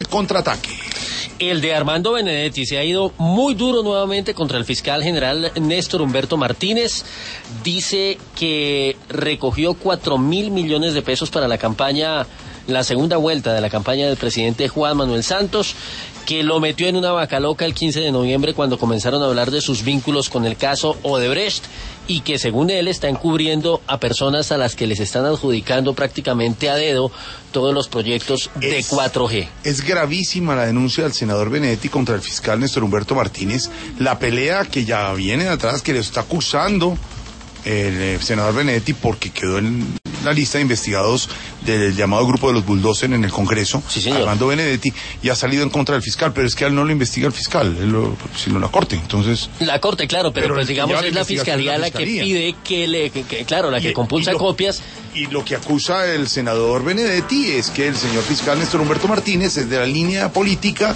Contraataque. El de Armando Benedetti se ha ido muy duro nuevamente contra el fiscal general Néstor Humberto Martínez. Dice que recogió 4.000 millones de pesos para la campaña, la segunda vuelta de la campaña del presidente Juan Manuel Santos, que lo metió en una vaca loca el 15 de noviembre cuando comenzaron a hablar de sus vínculos con el caso Odebrecht, y que según él está encubriendo a personas a las que les están adjudicando prácticamente a dedo todos los proyectos de 4G. Es gravísima la denuncia del senador Benedetti contra el fiscal Néstor Humberto Martínez, la pelea que ya viene atrás, que le está acusando el senador Benedetti porque quedó en la lista de investigados del llamado grupo de los bulldozer en el Congreso, sí, señor. Armando Benedetti, y ha salido en contra del fiscal, pero es que a él no lo investiga el fiscal, sino la Corte, entonces... La Corte, claro, pero pues digamos es la Fiscalía la que pide que compulsa copias. Y lo que acusa el senador Benedetti es que el señor fiscal Néstor Humberto Martínez es de la línea política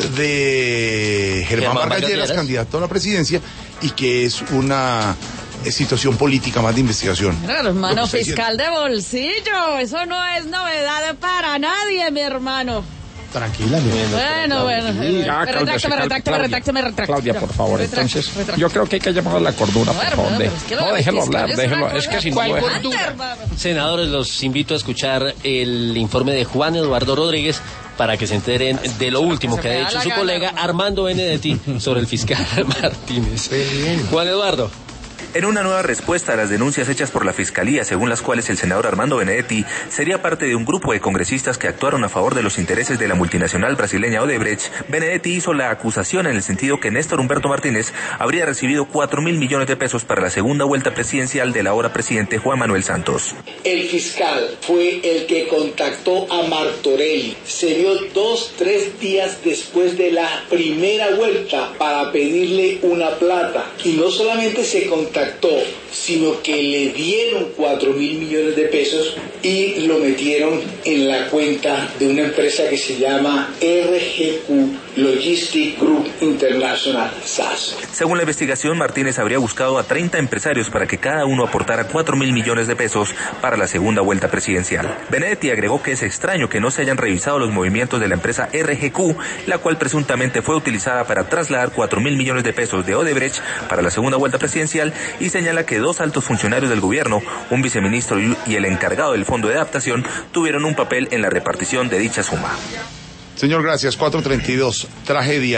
de Germán Vargas Lleras, candidato a la presidencia, y que es una... situación política más de investigación. Claro, hermano, fiscal de bolsillo, eso no es novedad para nadie, mi hermano. Tranquila, Bueno. Ya, Me retracto. Claudia, por favor, entonces, yo creo que hay que llamar a la cordura, por favor. No, déjelo hablar, es que si no... Senadores, los invito a escuchar el informe de Juan Eduardo Rodríguez para que se enteren de lo último que ha dicho su colega Armando Benedetti sobre el fiscal Martínez. Juan Eduardo. En una nueva respuesta a las denuncias hechas por la Fiscalía, según las cuales el senador Armando Benedetti sería parte de un grupo de congresistas que actuaron a favor de los intereses de la multinacional brasileña Odebrecht, Benedetti hizo la acusación en el sentido que Néstor Humberto Martínez habría recibido 4.000 millones de pesos para la segunda vuelta presidencial del ahora presidente Juan Manuel Santos. El fiscal fue el que contactó a Martorelli. Se vio 2-3 días después de la primera vuelta para pedirle una plata. Y no solamente se contactó, sino que le dieron 4.000 millones de pesos y lo metieron en la cuenta de una empresa que se llama RGQ Logistic Group International SAS. Según la investigación, Martínez habría buscado a 30 empresarios para que cada uno aportara 4.000 millones de pesos para la segunda vuelta presidencial. Benedetti agregó que es extraño que no se hayan revisado los movimientos de la empresa RGQ, la cual presuntamente fue utilizada para trasladar 4.000 millones de pesos de Odebrecht para la segunda vuelta presidencial, y señala que 2 altos funcionarios del gobierno, un viceministro y el encargado del Fondo de Adaptación, tuvieron un papel en la repartición de dicha suma. Señor, gracias. 4:32, tragedia.